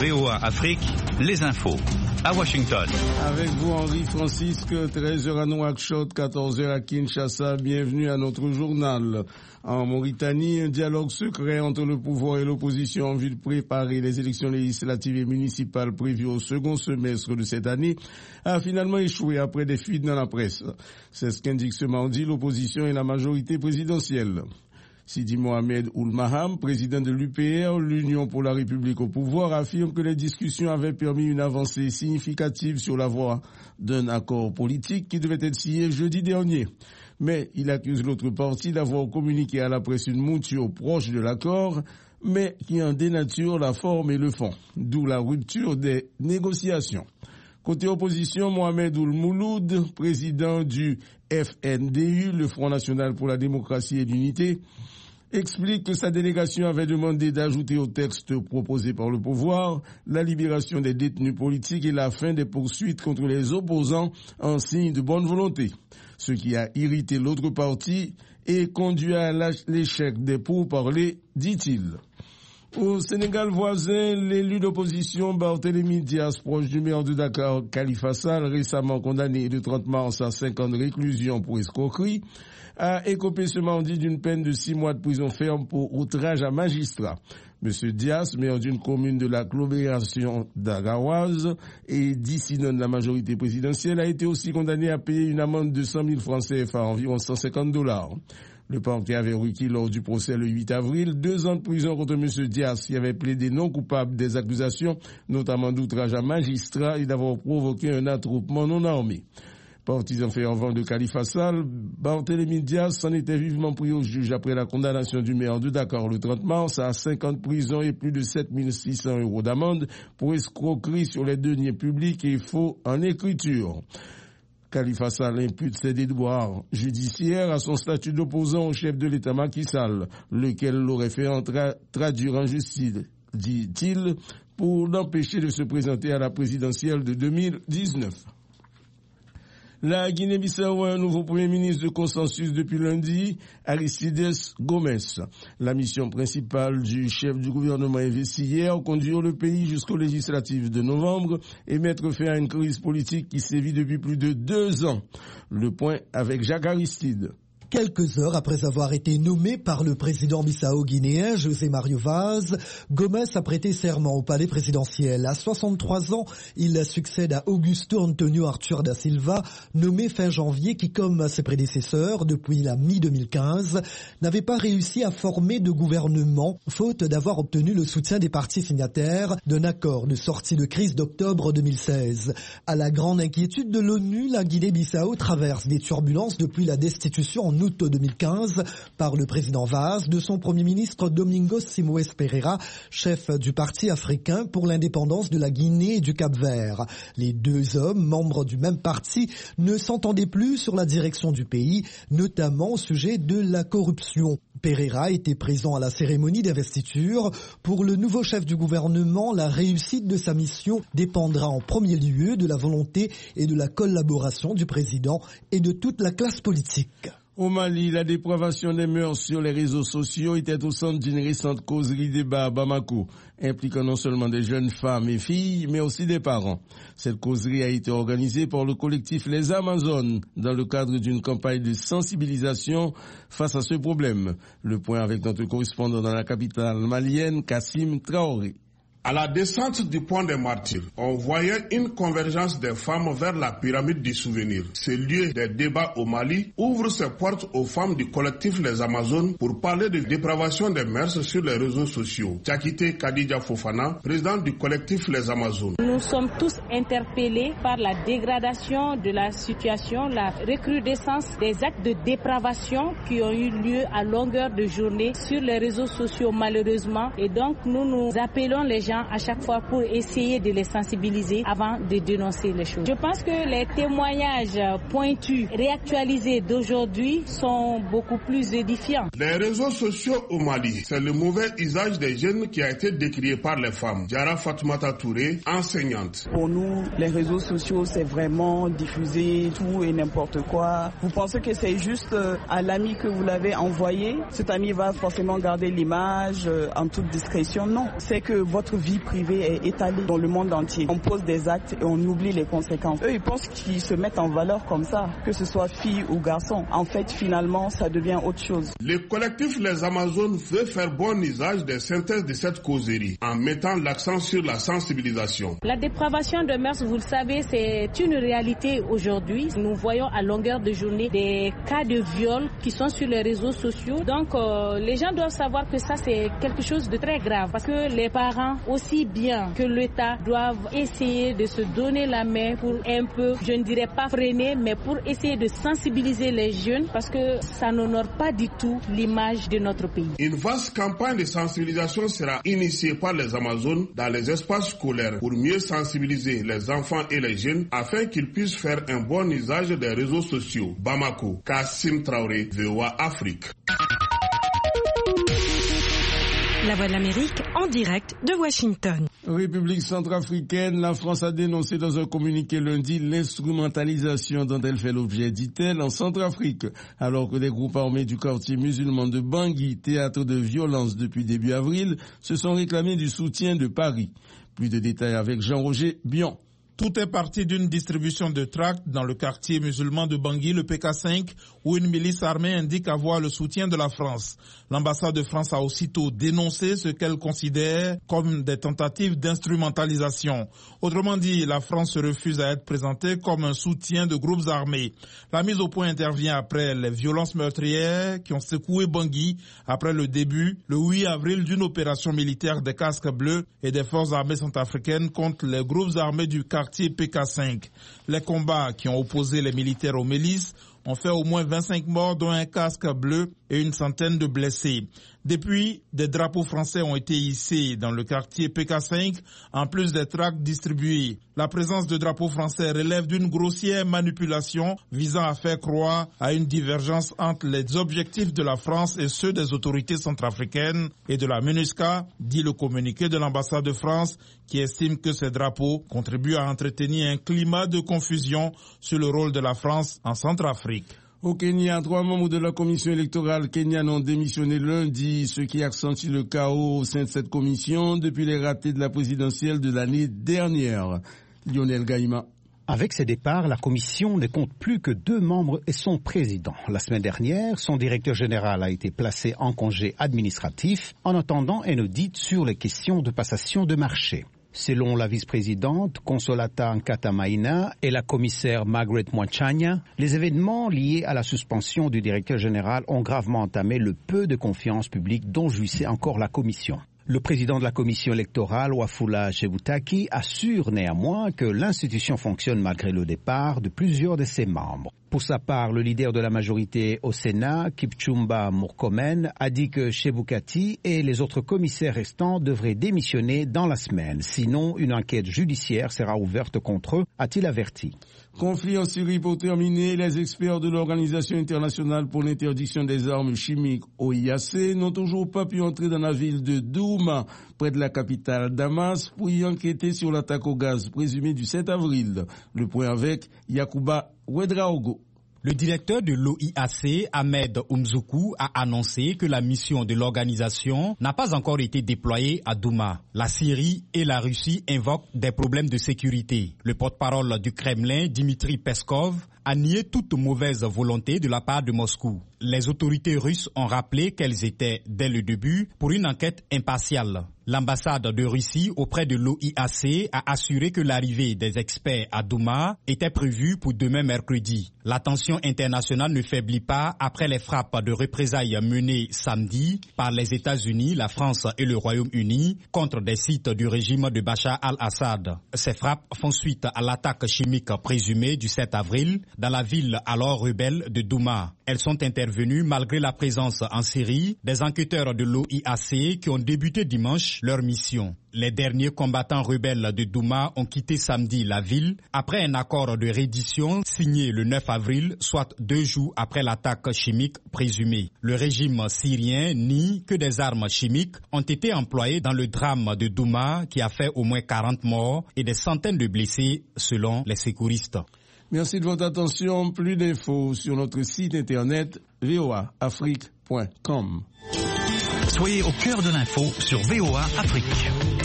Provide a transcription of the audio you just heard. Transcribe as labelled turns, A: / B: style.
A: VOA Afrique, les infos. À Washington.
B: Avec vous, Henri Francisque, 13h à Nouakchott, 14h à Kinshasa. Bienvenue à notre journal. En Mauritanie, un dialogue secret entre le pouvoir et l'opposition en vue de préparer les élections législatives et municipales prévues au second semestre de cette année a finalement échoué après des fuites dans la presse. C'est ce qu'indique ce mardi l'opposition et la majorité présidentielle. Sidi Mohamed Ould-Maham, président de l'UPR, l'Union pour la République au pouvoir, affirme que les discussions avaient permis une avancée significative sur la voie d'un accord politique qui devait être signé jeudi dernier. Mais il accuse l'autre parti d'avoir communiqué à la presse une mouture proche de l'accord, mais qui en dénature la forme et le fond, d'où la rupture des négociations. Côté opposition, Mohamed Ould-Mouloud, président du FNDU, le Front National pour la Démocratie et l'Unité, explique que sa délégation avait demandé d'ajouter au texte proposé par le pouvoir la libération des détenus politiques et la fin des poursuites contre les opposants en signe de bonne volonté, ce qui a irrité l'autre parti et conduit à l'échec des pourparlers, dit-il. Au Sénégal voisin, l'élu d'opposition Barthélémy Dias, proche du maire de Dakar, Khalifa Sall, récemment condamné le 30 mars à 5 ans de réclusion pour escroquerie, a écopé ce mardi d'une peine de 6 mois de prison ferme pour outrage à magistrat. Monsieur Dias, maire d'une commune de l'agglomération d'Agaouaz et dissident de la majorité présidentielle, a été aussi condamné à payer une amende de 100 000 francs CFA, environ $150. Le parquet avait requis lors du procès le 8 avril 2 ans de prison contre M. Dias, qui avait plaidé non coupable des accusations, notamment d'outrage à magistrat et d'avoir provoqué un attroupement non armé. Partisan fervent de Khalifa Sall, Barthélémy Dias s'en était vivement pris au juge après la condamnation du maire de Dakar le 30 mars à 5 ans de prison et plus de 7 600 € d'amende pour escroquerie sur les deniers publics et faux en écriture. Khalifa Sall impute ses déboires judiciaires à son statut d'opposant au chef de l'État Macky Sall, lequel l'aurait fait traduire en justice, dit-il, pour l'empêcher de se présenter à la présidentielle de 2019. La Guinée-Bissau a un nouveau premier ministre de consensus depuis lundi, Aristides Gomes. La mission principale du chef du gouvernement investi hier, conduire le pays jusqu'aux législatives de novembre et mettre fin à une crise politique qui sévit depuis plus de 2 ans. Le point avec Jacques Aristide.
C: Quelques heures après avoir été nommé par le président bissau-guinéen José Mario Vaz, Gomes a prêté serment au palais présidentiel. À 63 ans, il succède à Augusto Antonio Arthur da Silva, nommé fin janvier, qui, comme ses prédécesseurs depuis la mi-2015, n'avait pas réussi à former de gouvernement, faute d'avoir obtenu le soutien des partis signataires d'un accord de sortie de crise d'octobre 2016. À la grande inquiétude de l'ONU, la Guinée-Bissau traverse des turbulences depuis la destitution en août 2015 par le président Vaz de son premier ministre Domingos Simoes Pereira, chef du Parti africain pour l'indépendance de la Guinée et du Cap-Vert. Les deux hommes, membres du même parti, ne s'entendaient plus sur la direction du pays, notamment au sujet de la corruption. Pereira était présent à la cérémonie d'investiture. Pour le nouveau chef du gouvernement, la réussite de sa mission dépendra en premier lieu de la volonté et de la collaboration du président et de toute la classe politique.
B: Au Mali, la dépravation des mœurs sur les réseaux sociaux était au centre d'une récente causerie débat à Bamako, impliquant non seulement des jeunes femmes et filles, mais aussi des parents. Cette causerie a été organisée par le collectif Les Amazones dans le cadre d'une campagne de sensibilisation face à ce problème. Le point avec notre correspondant dans la capitale malienne, Kassim Traoré.
D: À la descente du pont des Martyrs, on voyait une convergence des femmes vers la pyramide du souvenir. Ce lieu des débats au Mali ouvre ses portes aux femmes du collectif Les Amazones pour parler de dépravation des mœurs sur les réseaux sociaux. Tchakite Kadija Fofana, présidente du collectif Les Amazones.
E: Nous sommes tous interpellés par la dégradation de la situation, la recrudescence des actes de dépravation qui ont eu lieu à longueur de journée sur les réseaux sociaux malheureusement. Et donc nous appelons les gens à chaque fois pour essayer de les sensibiliser avant de dénoncer les choses. Je pense que les témoignages pointus, réactualisés d'aujourd'hui sont beaucoup plus édifiants.
D: Les réseaux sociaux au Mali, c'est le mauvais usage des jeunes qui a été décrié par les femmes. Diara Fatoumata Touré, enseignante.
F: Pour nous, les réseaux sociaux, c'est vraiment diffuser tout et n'importe quoi. Vous pensez que c'est juste à l'ami que vous l'avez envoyé? Cet ami va forcément garder l'image en toute discrétion? Non, c'est que votre vie privée est étalée dans le monde entier. On pose des actes et on oublie les conséquences. Eux, ils pensent qu'ils se mettent en valeur comme ça, que ce soit fille ou garçon. En fait, finalement, ça devient autre chose.
D: Le collectif Les Amazones veut faire bon usage des synthèses de cette causerie en mettant l'accent sur la sensibilisation.
E: La dépravation de mœurs, vous le savez, c'est une réalité aujourd'hui. Nous voyons à longueur de journée des cas de viol qui sont sur les réseaux sociaux. Donc, les gens doivent savoir que ça, c'est quelque chose de très grave parce que les parents, aussi bien que l'État, doivent essayer de se donner la main pour un peu, je ne dirais pas freiner, mais pour essayer de sensibiliser les jeunes parce que ça n'honore pas du tout l'image de notre pays.
D: Une vaste campagne de sensibilisation sera initiée par les Amazones dans les espaces scolaires pour mieux sensibiliser les enfants et les jeunes afin qu'ils puissent faire un bon usage des réseaux sociaux. Bamako, Kassim Traoré, VOA Afrique.
G: La Voix de l'Amérique en direct de Washington.
B: République centrafricaine, la France a dénoncé dans un communiqué lundi l'instrumentalisation dont elle fait l'objet, dit-elle, en Centrafrique, alors que des groupes armés du quartier musulman de Bangui, théâtre de violence depuis début avril, se sont réclamés du soutien de Paris. Plus de détails avec Jean-Roger Bion.
H: Tout est parti d'une distribution de tracts dans le quartier musulman de Bangui, le PK5, où une milice armée indique avoir le soutien de la France. L'ambassade de France a aussitôt dénoncé ce qu'elle considère comme des tentatives d'instrumentalisation. Autrement dit, la France se refuse à être présentée comme un soutien de groupes armés. La mise au point intervient après les violences meurtrières qui ont secoué Bangui après le début, le 8 avril, d'une opération militaire des casques bleus et des forces armées centrafricaines contre les groupes armés du quartier PK5. Les combats qui ont opposé les militaires aux milices ont fait au moins 25 morts, dont un casque bleu et une centaine de blessés. Depuis, des drapeaux français ont été hissés dans le quartier PK5, en plus des tracts distribués. La présence de drapeaux français relève d'une grossière manipulation visant à faire croire à une divergence entre les objectifs de la France et ceux des autorités centrafricaines et de la MINUSCA, dit le communiqué de l'ambassade de France, qui estime que ces drapeaux contribuent à entretenir un climat de confusion sur le rôle de la France en Centrafrique.
B: Au Kenya, 3 membres de la commission électorale kenyane ont démissionné lundi, ce qui accentue le chaos au sein de cette commission depuis les ratés de la présidentielle de l'année dernière. Lionel Gaïma.
I: Avec ses départs, la commission ne compte plus que 2 membres et son président. La semaine dernière, son directeur général a été placé en congé administratif en attendant un audit sur les questions de passation de marché. Selon la vice-présidente Consolata Nkatamaina et la commissaire Margaret Mwachanya, les événements liés à la suspension du directeur général ont gravement entamé le peu de confiance publique dont jouissait encore la commission. Le président de la commission électorale, Wafula Chebutaki, assure néanmoins que l'institution fonctionne malgré le départ de plusieurs de ses membres. Pour sa part, le leader de la majorité au Sénat, Kipchumba Murkomen, a dit que Chebukati et les autres commissaires restants devraient démissionner dans la semaine. Sinon, une enquête judiciaire sera ouverte contre eux, a-t-il averti.
B: Conflit en Syrie pour terminer, les experts de l'Organisation internationale pour l'interdiction des armes chimiques, OIAC, n'ont toujours pas pu entrer dans la ville de Douma, près de la capitale Damas, pour y enquêter sur l'attaque au gaz présumée du 7 avril. Le point avec Yacouba Ouedraogo.
J: Le directeur de l'OIAC, Ahmed Oumzoukou, a annoncé que la mission de l'organisation n'a pas encore été déployée à Douma. La Syrie et la Russie invoquent des problèmes de sécurité. Le porte-parole du Kremlin, Dmitri Peskov, a nié toute mauvaise volonté de la part de Moscou. Les autorités russes ont rappelé qu'elles étaient, dès le début, pour une enquête impartiale. L'ambassade de Russie auprès de l'OIAC a assuré que l'arrivée des experts à Douma était prévue pour demain mercredi. La tension internationale ne faiblit pas après les frappes de représailles menées samedi par les États-Unis, la France et le Royaume-Uni contre des sites du régime de Bachar al-Assad. Ces frappes font suite à l'attaque chimique présumée du 7 avril dans la ville alors rebelle de Douma. Elles sont intervenues malgré la présence en Syrie des enquêteurs de l'OIAC qui ont débuté dimanche leur mission. Les derniers combattants rebelles de Douma ont quitté samedi la ville après un accord de reddition signé le 9 avril, soit 2 jours après l'attaque chimique présumée. Le régime syrien nie que des armes chimiques ont été employées dans le drame de Douma qui a fait au moins 40 morts et des centaines de blessés selon les secouristes.
B: Merci de votre attention. Plus d'infos sur notre site internet voaafrique.com.
A: Soyez au cœur de l'info sur VOA Afrique.